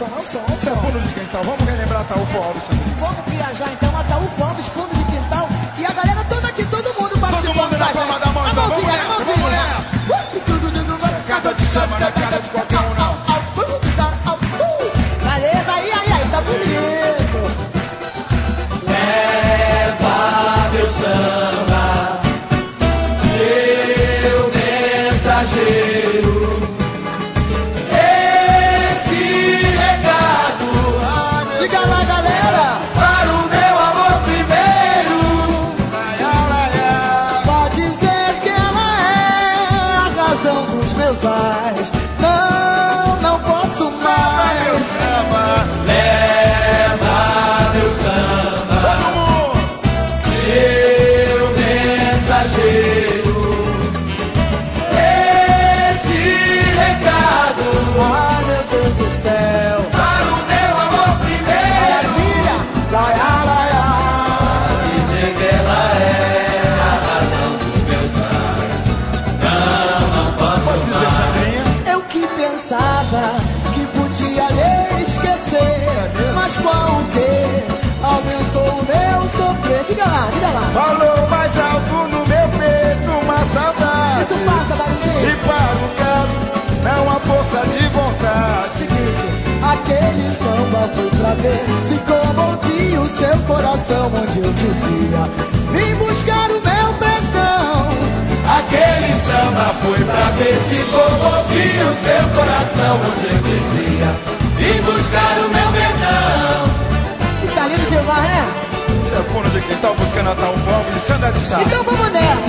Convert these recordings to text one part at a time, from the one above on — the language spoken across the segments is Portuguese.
Isso é fundo de quintal, vamos relembrar Ataúfo Alves, Sandrinho. Vamos viajar então, Ataúfo Alves, fundo de quintal. E a galera toda aqui, todo mundo participando. Todo mundo na palma da mão, então vamos nessa, vamos nessa. Casa de samba, não é casa de qualquer um, não. Beleza, aí, tá bonito. Leva meu samba, meu mensageiro, esse recado. Diga lá, galera. Para o meu amor primeiro. Pode dizer que ela é a razão dos meus pais. Não posso mais. Leva meu samba, Todo mundo. meu mensageiro, esse recado. Ai, meu Deus do céu. Para o meu amor primeiro. Maravilha. Laia. Dizer que ela é a razão dos meus pais. Não posso Pode dizer, Sandrinha. Eu que pensava que podia lhe esquecer, mas qual o quê? Aumentou o meu sofrer. Diga lá. Falou mais alto no meu peito uma saudade. Isso passa, Barulhinho. E para o caso, não há força de vontade. Seguinte, aquele samba foi pra ver se comovia o seu coração, onde eu dizia: vim buscar o meu perdão. Aquele samba foi pra ver se comovia o seu coração, onde eu dizia: vim buscar o meu perdão. E tá lindo demais, né? Isso é fundo de quintal, buscando Ataúfo Alves e Sandra de Sá. Então vamos nessa.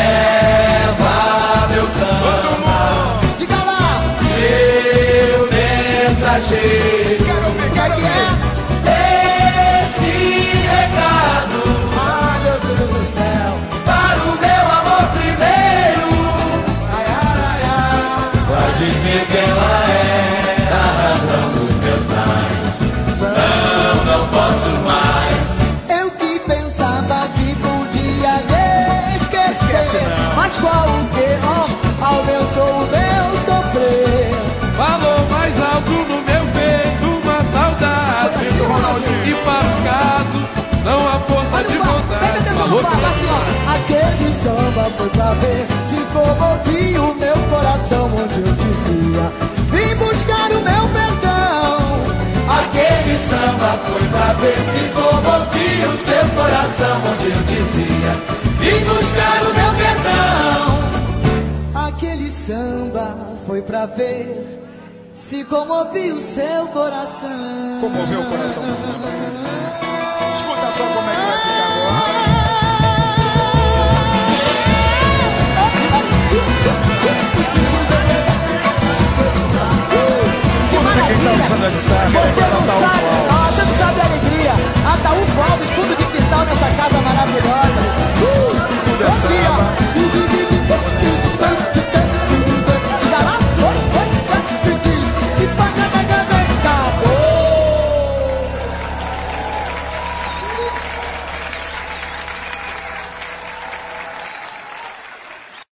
Leva meu Todo samba, mundo. Diga lá. meu mensageiro, Quero ver. esse recado. Ai, meu Deus do céu. Para o meu amor primeiro. Pode dizer que ela é a razão dos meus sonhos. Não posso mais. Eu que pensava que podia lhe esquecer, Esquece não. mas qual o que? Aumentou o meu sofrer. Falou mais alto no meu peito uma saudade. Foi assim, Ronaldinho. E para o caso, não há força de Presta vontade. atenção no papo, assim, ó. Aquele samba foi pra ver se comovia o meu coração, onde eu dizia: vim buscar o meu perdão. Aquele samba foi pra ver se comovia o seu coração, onde eu dizia: vim buscar o meu perdão. Aquele samba foi pra ver se comovia o seu coração. Comoveu o coração do samba, Sandrinha. Escuta só como é que vai ficar agora. Que Fundo de quintal, maravilha! Sandra de Sá. Você não